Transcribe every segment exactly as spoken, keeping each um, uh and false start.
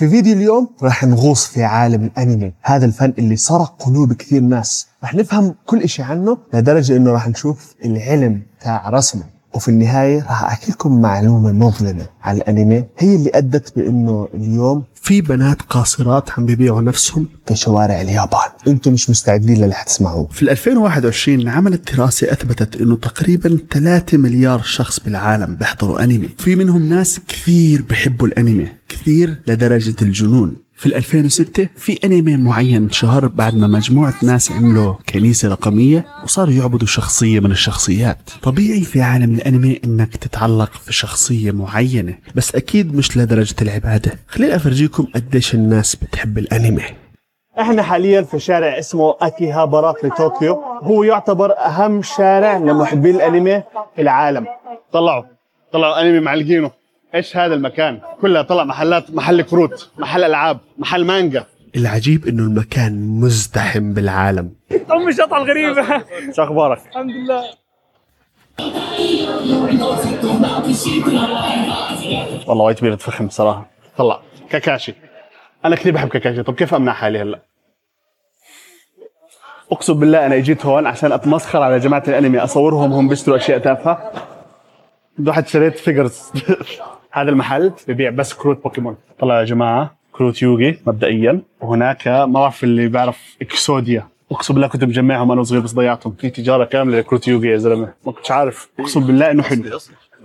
في فيديو اليوم راح نغوص في عالم الأنمي، هذا الفن اللي سرق قلوب كثير ناس. راح نفهم كل إشي عنه لدرجة إنه راح نشوف العلم تاع رسمه، وفي النهاية راح أحكي لكم معلومة مظلمة على الأنمي هي اللي أدت بإنه اليوم في بنات قاصرات عم بيبيعوا نفسهم في شوارع اليابان. أنتم مش مستعدين للي حتسمعوه. في ألفين وواحد وعشرين عملت دراسة أثبتت إنه تقريبا ثلاثة مليار شخص بالعالم بيحضروا أنمي، في منهم ناس كثير بيحبوا الأنمي، كثير لدرجة الجنون. في ألفين وستة في أنمي معين شهر بعد ما مجموعة ناس عملوا كنيسة رقمية وصاروا يعبدوا شخصية من الشخصيات. طبيعي في عالم الأنمي إنك تتعلق في شخصية معينة، بس أكيد مش لدرجة العبادة. خليني أفرجيكم قديش الناس بتحب الأنمي. احنا حاليا في شارع اسمه اكيهابارا في طوكيو، هو يعتبر أهم شارع لمحبين الأنمي في العالم. طلعوا طلعوا أنمي معلقينه. ايش هذا المكان؟ كلها طلع محلات، محل كروت، محل العاب، محل مانجا. العجيب انه المكان مزدحم بالعالم. ام الشطعه الغريبه. شو اخبارك؟ الحمد لله. والله وايد كبير تفخم صراحه. طلع كاكاشي، انا كثير بحب كاكاشي. طب كيف امنع حالي هلا؟ اقسم بالله انا اجيت هون عشان اتمسخر على جماعه الانمي، اصورهم هم بيشتروا اشياء تافهه. واحد شريت فيجرز. هذا المحل ببيع بس كروت بوكيمون. طلع يا جماعه كروت يوغي مبدئيا، وهناك ما بعرف اللي بيعرف اكسوديا. اقسم بالله كنت مجمعهم انا وصغير بس ضيعتهم. في تجاره كامله لكروت يوغي يا زلمه، ما كنتش عارف. اقسم بالله انه حلو.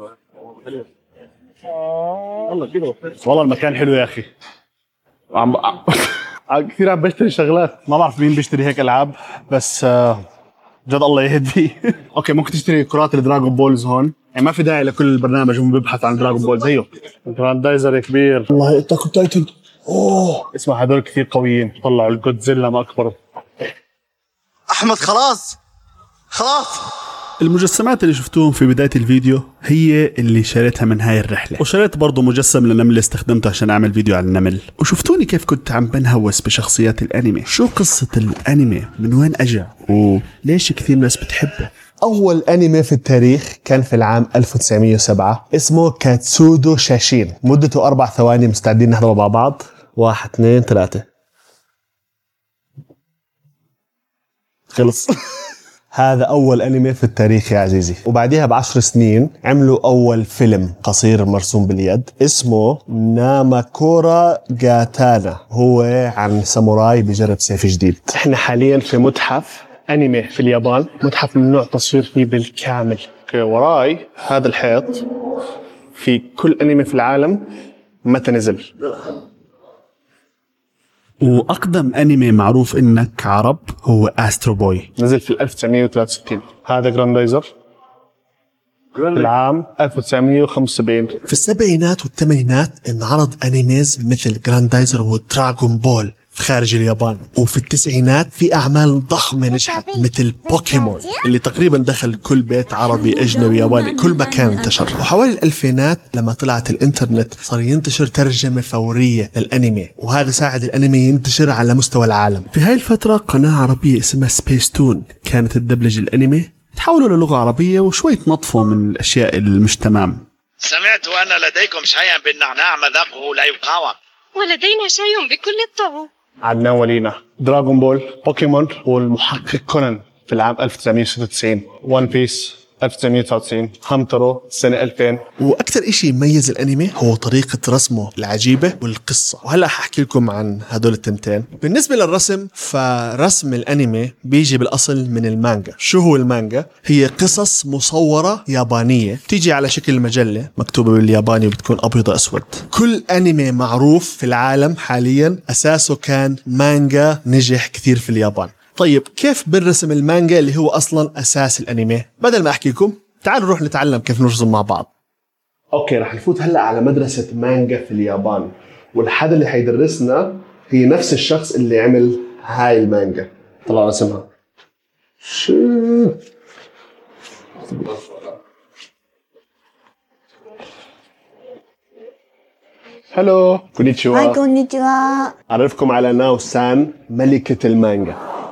والله المكان حلو يا اخي. عم كثير عم بشتري شغلات، ما بعرف مين بيشتري هيك العاب، بس جد الله يهدي. اوكي ممكن تشتري كرات الدراغون بولز هون، يعني ما في داعي لكل البرنامج هم بيبحث عن دراغون بول زيه. جراندايزر كبير والله اتاك اون تايتن. اوه اسمع هذول كثير قويين. طلعوا الجودزيلا ما اكبر. احمد خلاص خلاص. المجسمات اللي شفتوهم في بداية الفيديو هي اللي شريتها من هاي الرحلة، وشريت برضو مجسم للنمل استخدمته عشان أعمل فيديو على النمل. وشفتوني كيف كنت عم بنهوس بشخصيات الأنمي. شو قصة الأنمي؟ من وين أجا؟ وليش كثير ناس بتحبه؟ أول أنمي في التاريخ كان في العام ألف وتسعمية وسبعة، اسمه كاتسودو شاشين، مدته أربع ثواني. مستعدين نحضر مع بعض؟ واحد اثنين ثلاثة. خلص. هذا أول أنمي في التاريخ يا عزيزي. وبعدها بعشر سنين عملوا أول فيلم قصير مرسوم باليد اسمه ناماكورا جاتانا، هو عن ساموراي بجرب سيف جديد. احنا حاليا في متحف أنمي في اليابان، متحف ممنوع التصوير فيه بالكامل. وراي هذا الحيط في كل أنمي في العالم متى نزل. وأقدم أنمي معروف إنك عرب هو أسترو بوي، نزل في ألف وتسعمية وثلاثة وستين. هذا جراندايزر في العام ألف وتسعمية وخمسة وسبعين. في السبعينات والثمانينات انعرض أنيميز مثل جراندايزر ودراغون بول في خارج اليابان. وفي التسعينات في أعمال ضخمة نجحت مثل بوكيمون اللي تقريبا دخل كل بيت عربي أجنبي ياباني، كل مكان انتشر. وحوالي الألفينات لما طلعت الإنترنت صار ينتشر ترجمة فورية للأنمي، وهذا ساعد الأنمي ينتشر على مستوى العالم. في هاي الفترة قناة عربية اسمها سبيس تون كانت تدبلج الأنمي، تحولوا للغة عربية وشوي تنظفوا من الأشياء اللي مش تمام. سمعت أن لديكم شيئا بالنعناع مذاقه لا يقاوم. ولدينا شيء بكل الطعم. عدنا ولينا دراغون بول، بوكيمون، والمحقق كونان في العام ألف وتسعمية وستة وتسعين، وان بيس ألف وتسعمية وتسعة وتسعين، هامترو سنة ألفين. وأكثر إشي يميز الأنمي هو طريقة رسمه العجيبة والقصة، وهلأ ححكي لكم عن هدول التنتين. بالنسبة للرسم، فرسم الأنمي بيجي بالأصل من المانجا. شو هو المانجا؟ هي قصص مصورة يابانية تيجي على شكل مجلة مكتوبة بالياباني وبتكون أبيض أسود. كل أنمي معروف في العالم حاليا أساسه كان مانجا نجح كثير في اليابان. طيب كيف بنرسم المانجا اللي هو أصلاً أساس الأنمي؟ بدل ما أحكي لكم تعالوا نروح نتعلم كيف نرسم مع بعض. أوكي رح نفوت هلأ على مدرسة مانجا في اليابان، والحدا اللي حيدرسنا هي نفس الشخص اللي عمل هاي المانجا. طلع رسمها. شو هلو كونيتشوا. هاي كونيتشوا. أعرفكم على ناو سان ملكة المانجا.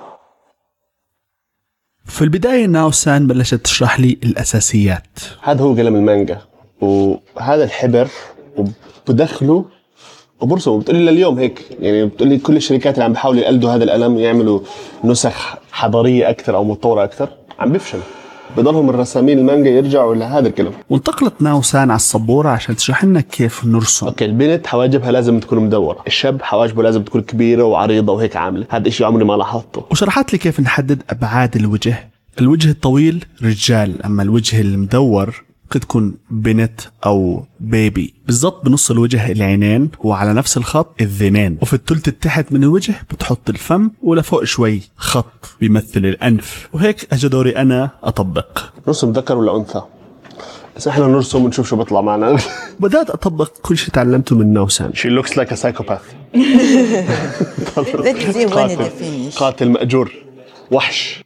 في البداية ناو سان بلشت تشرح لي الأساسيات. هذا هو قلم المانجا، وهذا الحبر وبدخله وبرسم بتقولي لليوم هيك يعني بتقولي كل الشركات اللي عم بيحاولوا يقلدوا هذا القلم يعملوا نسخ حضارية أكثر أو متطورة أكثر عم بيفشل. بضلهم الرسامين المانجا يرجعوا لهذا الكلام. وانتقلت ناوسان على السبورة عشان تشرح لنا كيف نرسم. اوكي البنت حواجبها لازم تكون مدورة، الشاب حواجبه لازم تكون كبيرة وعريضة وهيك عاملة، هذا الشيء عمري ما لاحظته. وشرحت لي كيف نحدد أبعاد الوجه. الوجه الطويل رجال، أما الوجه المدور قد تكون بنت أو بيبي. بالضبط بنص الوجه العينين وعلى نفس الخط الذنين، وفي الثلث التحت من الوجه بتحط الفم ولفوق شوي خط بيمثل الأنف. وهيك أجا دوري أنا أطبق. نرسم ذكر ولا أنثى؟ بس إحنا نرسم ونشوف شو بيطلع معنا. بدأت أطبق كل شيء تعلمته من ناوسان. She looks like a psychopath. Let's see when it finish. قاتل مأجور وحش.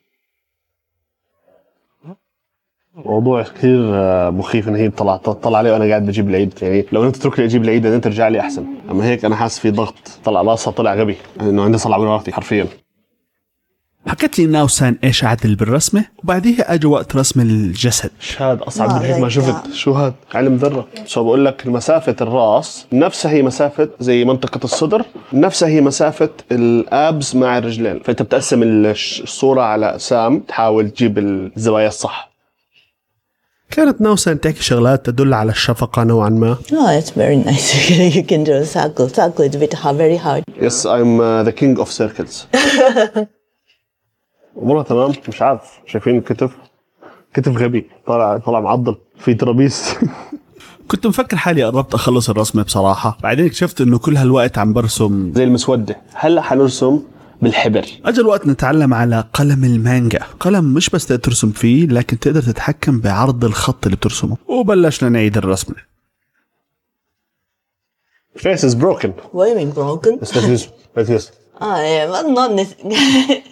موضوع كثير مخيف ان هي تطلع تطلع عليه وانا قاعد بجيب العيد. يعني لو انت تترك لي اجيب العيد انت ترجع لي احسن، اما هيك انا حاسس في ضغط. طلع راسها طلع غبي انه عندي صلع وراثي حرفيا. حكت لي ناوسان ايش عدل بالرسمه، وبعديها اجى وقت رسم الجسد. هذا اصعب من هيك ما شفت. شو هذا؟ علم ذره. سو بقول لك مسافه الراس نفسها هي مسافه زي منطقه الصدر، نفسها هي مسافه الابز مع الرجلين، فانت بتقسم الصوره على اقسام تحاول تجيب الزوايا الصح. كانت ناوسان تحكي شغلات تدل على الشفقة نوعا ما. Oh, it's very nice. You can do a circle. Circle is a bit hard, very hard. Yes, I'm uh, the king of circles. أمورها تمام. مش عارف شايفين الكتف؟ كتف غبي طالع طالع معضل في ترابيس. كنت مفكر حالي قربت أخلص الرسمة بصراحة، بعدين اكتشفت إنه كل هالوقت عم برسم زي المسودة. هلا حنرسم بالحبر. أجل الوقت نتعلم على قلم المانجا، قلم مش بس تقدر ترسم فيه لكن تقدر تتحكم بعرض الخط اللي بترسمه. وبلشنا نعيد الرسمة. Face is broken. What do you mean broken? It's like this. Like this. Ah, yeah, but not necessarily.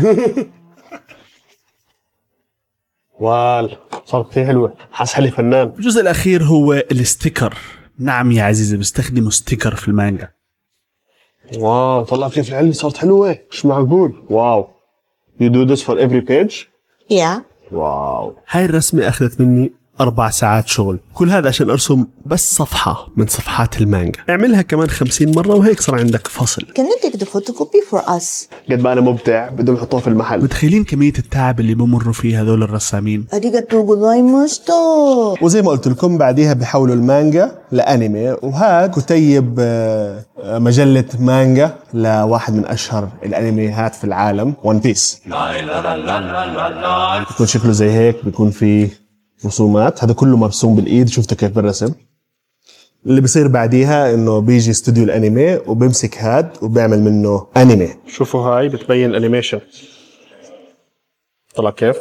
وال صارت كثير حلوة. حاس حالي فنان. الجزء الأخير هو الستيكر. نعم يا عزيزي بستخدموا ستيكر في المانجا. واو طلع كيف العلم صارت حلوة. مش معقول. واو. You do this for every page? Yeah. واو. هاي الرسمة أخذت مني أربع ساعات شغل، كل هذا عشان أرسم بس صفحة من صفحات المانجا. اعملها كمان خمسين مرة وهيك صار عندك فصل. Can you take the photocopy for us? قد ما أنا مبدع بدهم يحطوها في المحل. متخيلين كمية التعب اللي بمروا فيه هذول الرسامين؟ arigatou gozaimasu. وزي ما قلت لكم بعديها بيحولوا المانجا لأنمي، وهذا كتيب مجلة مانجا لواحد من أشهر الأنميات في العالم، ون بيس. بيكون شكله زي هيك، بيكون فيه رسومات. هذا كله مرسوم بالإيد. شفتوا كيف بالرسم؟ اللي بيصير بعديها إنه بيجي استوديو الأنمي وبيمسك هاد وبيعمل منه أنمي. شوفوا هاي بتبين الأنيميشن طلع كيف.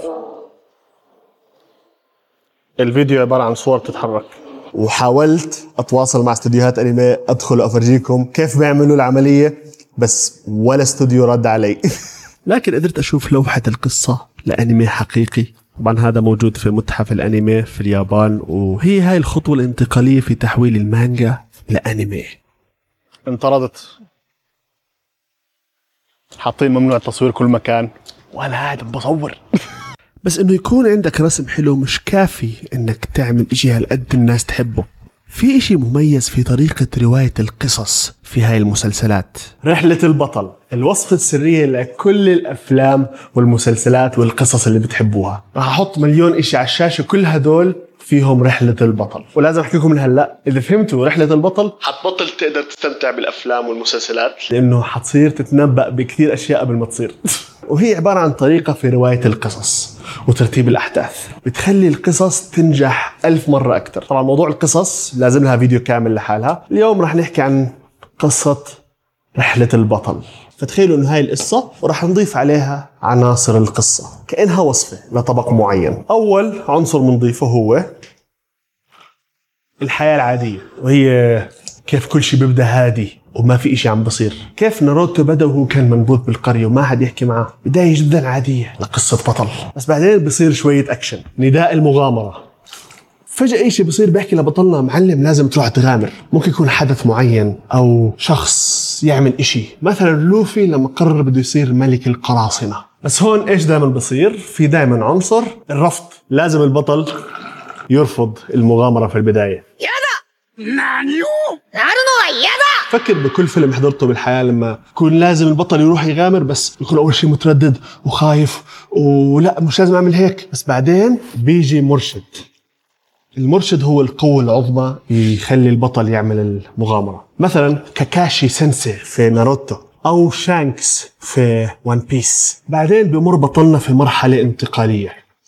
الفيديو عبارة عن صور تتحرك. وحاولت أتواصل مع استوديوهات أنمي أدخل وأفرجيكم كيف بيعملوا العملية، بس ولا استوديو رد علي. لكن قدرت أشوف لوحة القصة لأنمي حقيقي. طبعا هذا موجود في متحف الأنمي في اليابان، وهي هاي الخطوة الانتقالية في تحويل المانجا لأنمي. انطردت، حاطين ممنوع التصوير كل مكان، وأنا قاعد بصور. بس إنه يكون عندك رسم حلو مش كافي إنك تعمل إشي هالقد الناس تحبه. في إشي مميز في طريقة رواية القصص في هاي المسلسلات. رحلة البطل، الوصفة السرية لكل الأفلام والمسلسلات والقصص اللي بتحبوها. راح أحط مليون إشي على الشاشة، كل هدول فيهم رحلة البطل. ولازم أحكي لكم من هلأ إذا فهمتوا رحلة البطل حتبطل تقدر تستمتع بالأفلام والمسلسلات، لأنه حتصير تتنبأ بكثير أشياء قبل ما تصير. وهي عبارة عن طريقة في رواية القصص وترتيب الأحداث بتخلي القصص تنجح ألف مرة أكتر. طبعا موضوع القصص لازم لها فيديو كامل لحالها. اليوم رح نحكي عن قصة رحلة البطل. فتخيلوا إنه هاي القصة ورح نضيف عليها عناصر القصة كأنها وصفة لطبق معين. أول عنصر منضيفه هو الحياة العادية، وهي كيف كل شيء بيبدأ هادي وما في إشي عم بصير. كيف ناروتو بدأ وهو كان منبوذ بالقرية وما حد يحكي معه، بداية جدا عادية لقصة بطل. بس بعدين بصير شوية أكشن، نداء المغامرة. فجأة إشي بصير بيحكي لبطلنا معلم لازم تروح تغامر. ممكن يكون حدث معين أو شخص يعمل إشي، مثلا لوفي لما قرر بده يصير ملك القراصنة. بس هون إيش دائما بصير؟ في دائما عنصر الرفض. لازم البطل يرفض المغامرة في البداية. يادا نانيو نارو نو يادا فكر بكل فيلم حضرته بالحياة لما يكون لازم البطل يروح يغامر بس يكون أول شيء متردد وخايف ولا مش لازم أعمل هيك، بس بعدين بيجي مرشد. المرشد هو القوة العظمى يخلي البطل يعمل المغامرة. مثلا كاكاشي سensei في ناروتو أو شانكس في وان بيس. بعدين بيمر بطلنا في مرحلة انتقالية،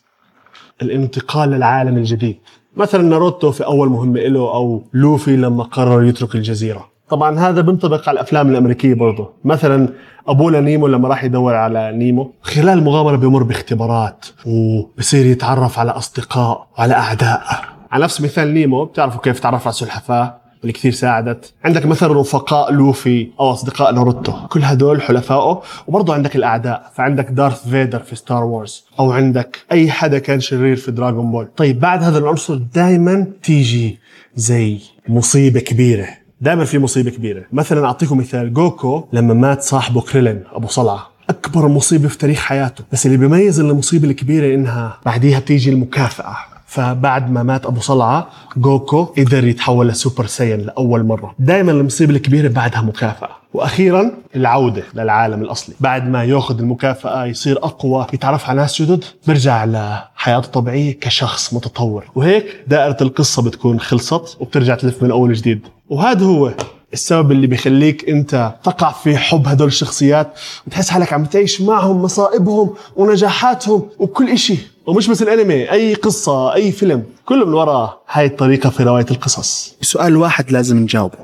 الانتقال للعالم الجديد. مثلا ناروتو في أول مهمة له، أو لوفي لما قرر يترك الجزيرة. طبعا هذا بنطبق على الأفلام الأمريكية برضه. مثلا أبولا نيمو لما راح يدور على نيمو، خلال المغامرة بيمر باختبارات وبصير يتعرف على أصدقاء وعلى أعداء. على نفس مثال نيمو بتعرفوا كيف تعرف على سلحفاة اللي كثير ساعدت. عندك مثلا رفقاء لوفي أو أصدقاء ناروتو، كل هدول حلفائه. وبرضه عندك الأعداء، فعندك دارث فيدر في ستار وورز، أو عندك أي حدا كان شرير في دراغون بول. طيب بعد هذا العنصر دايما تيجي زي مصيبة كبيرة، دائما في مصيبة كبيرة. مثلا أعطيكم مثال، جوكو لما مات صاحبه كريلين أبو صلعة، أكبر مصيبة في تاريخ حياته. بس اللي بيميز المصيبة الكبيرة إنها بعديها بتيجي المكافأة. فبعد ما مات أبو صلعة، جوكو قدر يتحول لسوبر ساين لأول مرة. دائما المصيبة الكبيرة بعدها مكافأة. وأخيرا العودة للعالم الأصلي، بعد ما يأخذ المكافأة يصير أقوى، يتعرف على ناس جدد، برجع لحياته طبيعية كشخص متطور. وهيك دائرة القصة بتكون خلصت وبترجع تلف من أول جديد. وهذا هو السبب اللي بيخليك انت تقع في حب هدول الشخصيات وتحس حالك عم تعيش معهم مصائبهم ونجاحاتهم وكل اشي. ومش بس الانمي، اي قصة اي فيلم كله من وراء هاي الطريقة في رواية القصص. سؤال واحد لازم نجاوبه،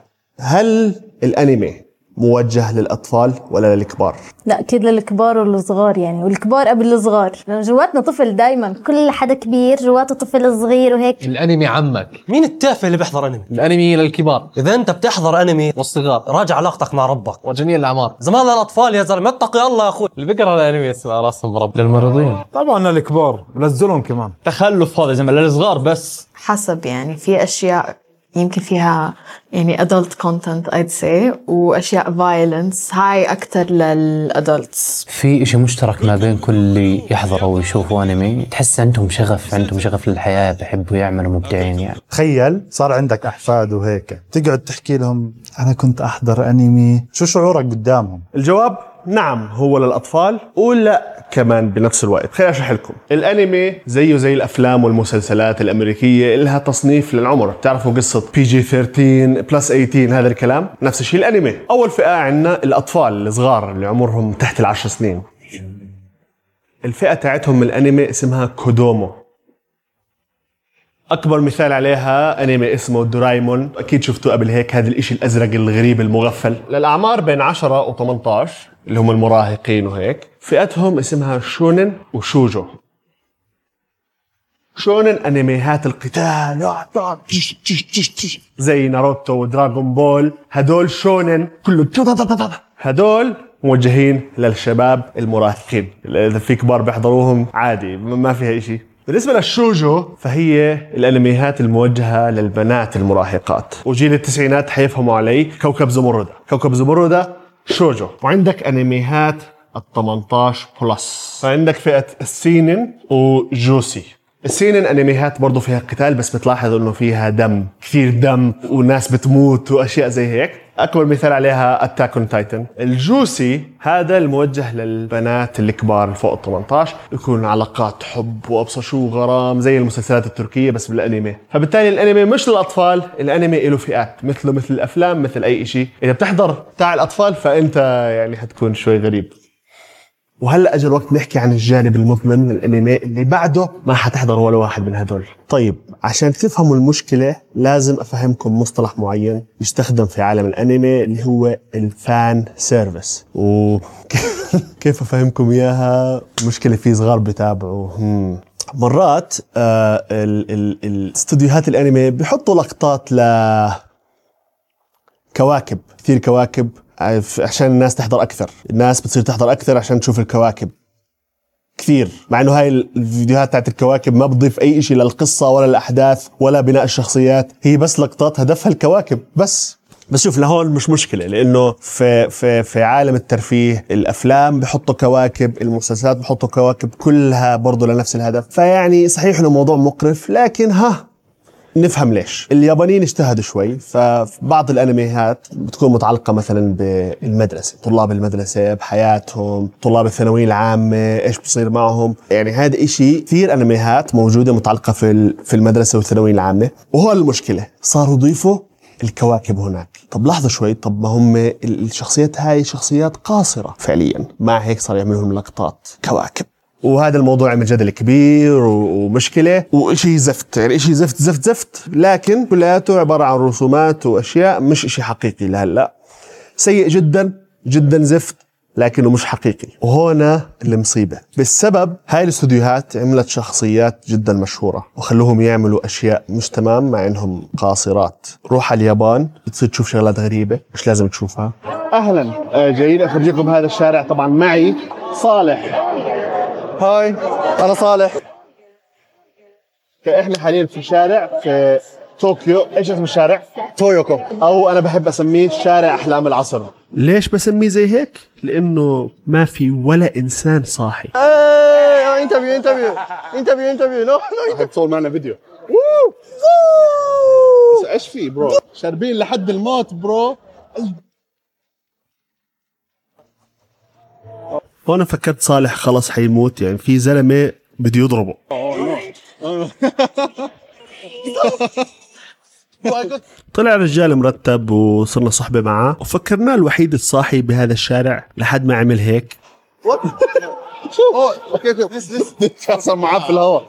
هل الانمي موجه للأطفال ولا للكبار؟ لا أكيد للكبار والصغار يعني، والكبار قبل الصغار، لأن جواتنا طفل دايما، كل حدا كبير جواته طفل صغير وهيك. الأنمي عمك. مين التافه اللي بيحضر أنمي؟ الأنمي للكبار. إذا أنت بتحضر أنمي والصغار راجع علاقتك مع ربك وجميع الأعمار. زمان للأطفال يا زلمة، اتقي الله يا أخوي. اللي بيقرأ الأنمي اسمه راسهم رب. للمريضين طبعا للكبار وللظلم كمان. تخلف هذا زلمة للصغار بس. حسب يعني، في أشياء يمكن فيها يعني adult content I'd say، وأشياء violence هاي أكتر للأدلتس. في إشي مشترك ما بين كل اللي يحضروا ويشوفوا أنمي، تحس عندهم شغف، عندهم شغف للحياة، بحبوا يعملوا، مبدعين يعني. تخيل صار عندك أحفاد وهيك تقعد تحكي لهم أنا كنت أحضر أنمي، شو شعورك قدامهم؟ الجواب نعم هو للأطفال، ولا كمان بنفس الوقت. خليني أشرح لكم. الأنمي زيه زي الأفلام والمسلسلات الأمريكية، إلها تصنيف للعمر. بتعرفوا قصة بي جي ثيرتين بلس ثمانية عشر، هذا الكلام نفس الشيء الأنمي. أول فئة عنا الأطفال الصغار اللي عمرهم تحت العشر سنين. الفئة تاعتهم من الأنمي اسمها كودومو. أكبر مثال عليها أنمي اسمه دورايمون، أكيد شفتوه قبل هيك، هذا الإشي الأزرق الغريب المغفل. للأعمار بين عشرة و ثمانية عشر اللي هم المراهقين وهيك. فئتهم اسمها شونن وشوجو. شونن أنميات القتال زي ناروتو ودراغون بول، هدول شونن كله. هدول موجهين للشباب المراهقين، إذا في كبار بيحضروهم عادي ما فيها إشي. بالنسبة للشوجو فهي الأنميات الموجهة للبنات المراهقات، وجيل التسعينات حيفهموا علي. كوكب زمردة، كوكب زمردة شوجو. وعندك أنميات الثمانية عشر بلس، فعندك فئة السينن وجوسي. السينن أنميات برضو فيها قتال، بس بتلاحظ إنه فيها دم، كثير دم وناس بتموت وأشياء زي هيك. أكبر مثال عليها أتاك أون تايتن. الجوسي هذا الموجه للبنات الكبار فوق ثمانية عشر، يكون علاقات حب وأبصر شو غرام زي المسلسلات التركية بس بالأنمي. فبالتالي الأنمي مش للأطفال، الأنمي له فئات مثله مثل الأفلام مثل أي شيء. إذا بتحضر تاع الأطفال فأنت يعني هتكون شوي غريب. وهلأ أجل وقت نحكي عن الجانب المظلم من الأنمي اللي بعده ما حتحضر ولا واحد من هدول. طيب عشان تفهموا المشكلة لازم أفهمكم مصطلح معين يستخدم في عالم الأنمي اللي هو الفان سيرفيس. وكيف أفهمكم إياها؟ مشكلة في صغار بيتابعوا. مرات آه الاستوديوهات الأنمي بيحطوا لقطات لكواكب، كثير كواكب عشان الناس تحضر أكثر. الناس بتصير تحضر أكثر عشان تشوف الكواكب كثير، مع إنه هاي الفيديوهات تاعت الكواكب ما بتضيف أي إشي للقصة ولا الأحداث ولا بناء الشخصيات، هي بس لقطات هدفها الكواكب بس. بس شوف لهون مش مشكلة، لأنه في في في عالم الترفيه الأفلام بحطوا كواكب، المسلسلات بحطوا كواكب، كلها برضو لنفس الهدف. فيعني صحيح إنه موضوع مقرف، لكن ها نفهم ليش. اليابانيين اجتهدوا شوي، فبعض الانميات بتكون متعلقة مثلا بالمدرسة، طلاب المدرسة بحياتهم، طلاب الثانوية العامة ايش بصير معهم. يعني هذا اشي كثير انميات موجودة متعلقة في في المدرسة والثانوية العامة. وهو المشكلة صاروا يضيفوا الكواكب هناك. طب لحظة شوي، طب ما هم الشخصيات هاي شخصيات قاصرة فعليا، مع هيك صار يعملوا لقطات كواكب. وهذا الموضوع عمل جدل كبير ومشكلة وإشي زفت، يعني إشي زفت زفت زفت، لكن كلياته عبارة عن رسومات وأشياء مش إشي حقيقي لهلا. سيء جدا جدا زفت، لكنه مش حقيقي. وهنا المصيبة، بالسبب هاي الاستوديوهات عملت شخصيات جدا مشهورة وخلوهم يعملوا أشياء مش تمام مع إنهم قاصرات. روح على اليابان بتصير تشوف شغلات غريبة مش لازم تشوفها. أهلا، جايين أخرجكم بهذا الشارع. طبعا معي صالح. هاي أنا صالح. إحنا حاليا في شارع في طوكيو. إيش اسم الشارع؟ تويوكو، أو أنا بحب أسميه شارع أحلام العصر. ليش بسميه زي هيك؟ لأنه ما في ولا إنسان صاحي. ايه انترفيو انترفيو انترفيو انترفيو نو نو تصور معنا فيديو. ايش في برو؟ شاربين لحد الموت برو. وأنا فكرت صالح خلص حيموت، يعني في زلمة بده يضربه. طلع رجال مرتب وصرنا صحبة معه، وفكرناه الوحيد الصاحي بهذا الشارع لحد ما عمل هيك. اوكي اوكي بس بس حصل معاه في الهواء.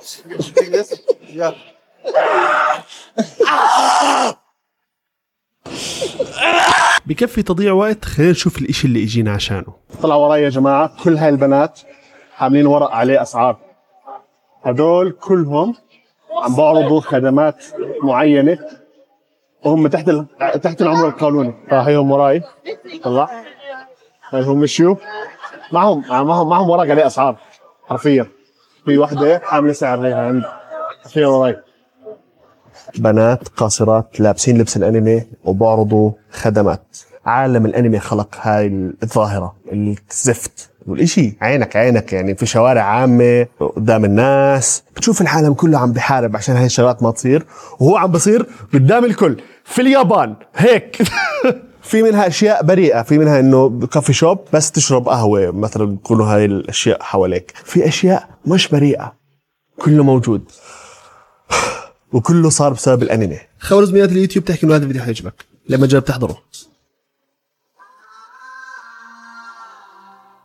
بكفي تضيع وقت، خلينا نشوف الاشي اللي اجينا عشانه. طلع وراي يا جماعة، كل هاي البنات حاملين ورق عليه أسعار. هدول كلهم عم بعرضوا خدمات معينة وهم تحت ال... تحت العمر القانوني. فهيهم وراي، طلع هيهم مشيوا معهم معهم معهم ورق عليه أسعار حرفيا. في وحدة حاملة سعر هيها عند حرفيا وراي. بنات قاصرات لابسين لبس الانمي وبعرضوا خدمات. عالم الانمي خلق هاي الظاهرة الزفت والإشي عينك عينك، يعني في شوارع عامة قدام الناس بتشوف العالم كله عم بحارب عشان هاي الشغلات ما تصير، وهو عم بصير قدام الكل في اليابان هيك. في منها اشياء بريئة، في منها انه كافي شوب بس تشرب قهوة مثلا، بيكونوا هاي الاشياء حواليك. في اشياء مش بريئة، كله موجود وكله صار بسبب الانمي. خوارزميات اليوتيوب تحكي انه هذا الفيديو حيعجبك، لما جرب تحضره